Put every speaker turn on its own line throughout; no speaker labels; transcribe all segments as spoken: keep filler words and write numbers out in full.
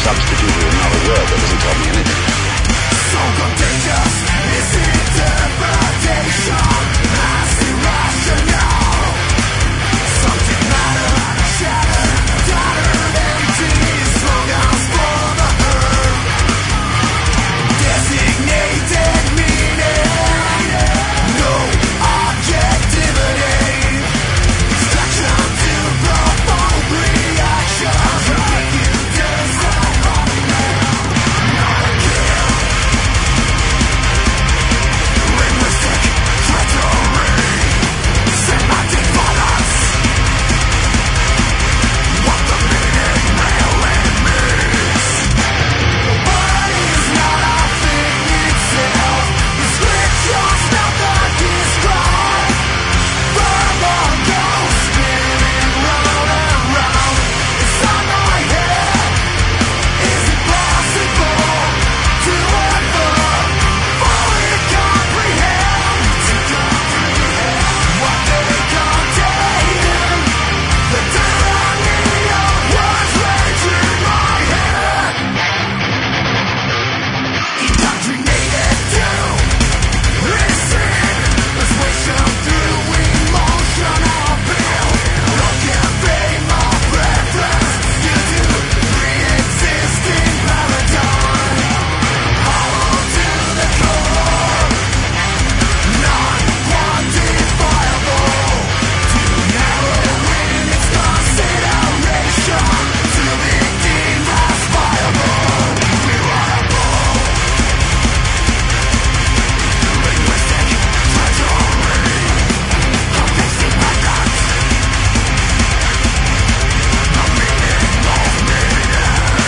substituted another word that doesn't tell me anything.
So contagious is interpretation as irrational. Subject matter shattered, tattered, empty slogans for the herd. Designated meaning, no objectivity. Distraction to provoke reaction. Make you decide what you know. Not a kill. Linguistic treachery. Semantic violence. What the meaning really means. The word is not a thing itself. Description's not the describe. Verbal ghost spinning round and round inside my head. Is it possible to ever fully comprehend? To comprehend what they contain? The tyranny of words raging my head. Indoctrinated to listen, persuasion through emotional appeal. No campaign, my preference due to pre-existing paradigm. Hollow to the core, non-quantifiable. Too narrow in its consideration to be deemed as viable. Reliable. Linguistic treachery. Confusing methods. The meaning of meaning.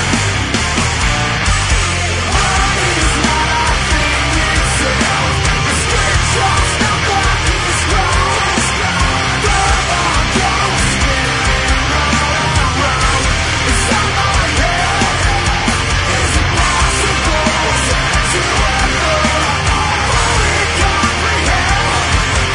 Word is not a thing itself. Description's not what describes. Verbal ghost spinning round and round inside my head. Is it possible to ever fully comprehend?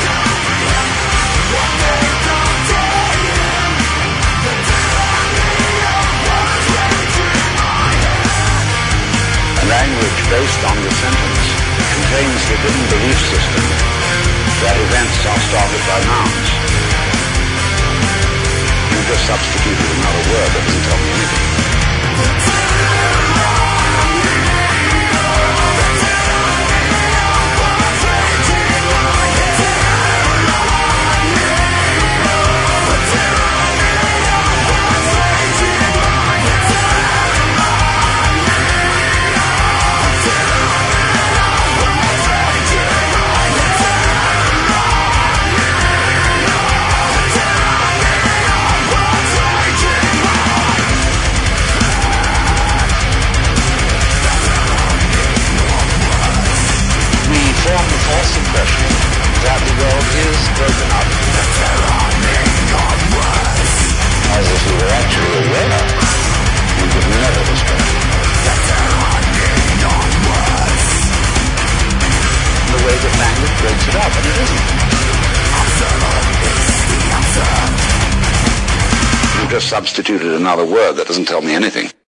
What they contain? The tyranny of words raging my head.
A language based on the sentence contains the hidden belief system that events are started by nouns. You just substituted another word that doesn't tell me anything. We form the false impression that the world is broken up, as if we were actually aware we would never describe the way that language breaks it up, and it isn't. You just substituted another word that doesn't tell me anything.